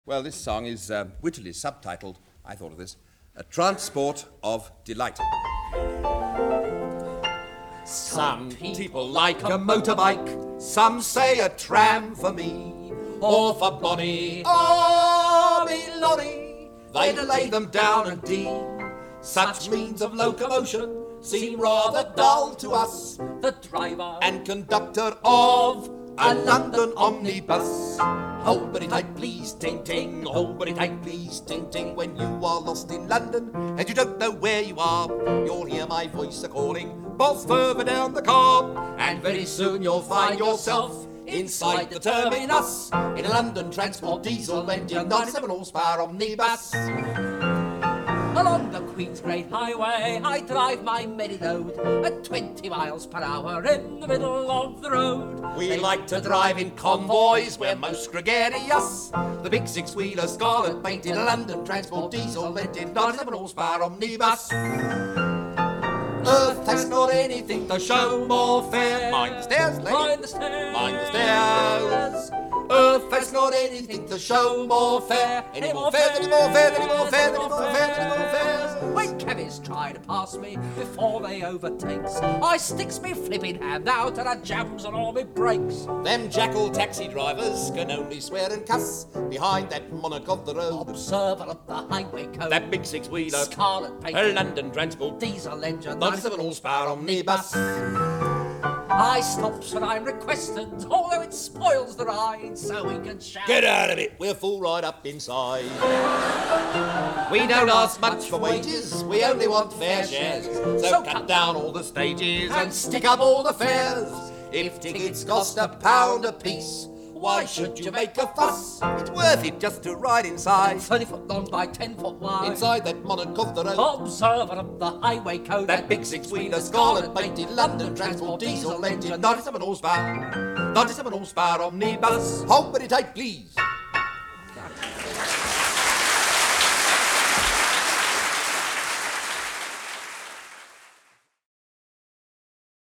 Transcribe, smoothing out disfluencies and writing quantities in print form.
Well, this song is wittily subtitled, I thought of this, A Transport of Delight. Some people like a motorbike, some say a tram for me, or for Bonnie, or me Lonnie. They lay them down and deem such means of locomotion seem rather dull to us, the driver and conductor of a London omnibus. Hold it tight, please, ting ting. Hold it tight, please, ting ting. When you are lost in London and you don't know where you are, you'll hear my voice a-calling, boss further down the car, and very soon you'll find yourself inside the terminus in a London Transport diesel engine 97 horsepower omnibus. Along the Queen's Great Highway I drive my merry load at 20 miles per hour in the middle of the road. We like to drive in convoys, we're most gregarious. The big six-wheeler scarlet painted London Transport diesel engine 97 horsepower omnibus. Earth has not anything to show more fair. Mind the stairs, lady. Mind the stairs. Mind the stairs. Earth has not anything to show more fair. Any more fair, any more fair, any more fair, any more fair, any more fair. When cabbies try to pass me before they overtakes, I sticks me flipping hand out and I jams on all me brakes. Them jackal taxi drivers can only swear and cuss behind that monarch of the road. Observer of the highway code, That big six-wheeler, scarlet paint, a London Transport diesel engine, 97 horsepower omnibus. I stops when I'm requested, although it spoils the ride, so we can shout. Get out of it, we're full right up inside. We don't ask much for wages, we only want fair shares. So cut down all the stages and stick up all the fares. If tickets cost £1 a piece, why should you make a fuss? It's worth it just to ride inside. 30 foot long by 10 foot wide. Inside that monarch of the road. Observer of the highway code. That big six-wheeler scarlet painted London Transport diesel engine 97 horsepower. 97 horsepower omnibus. Hold it tight, please.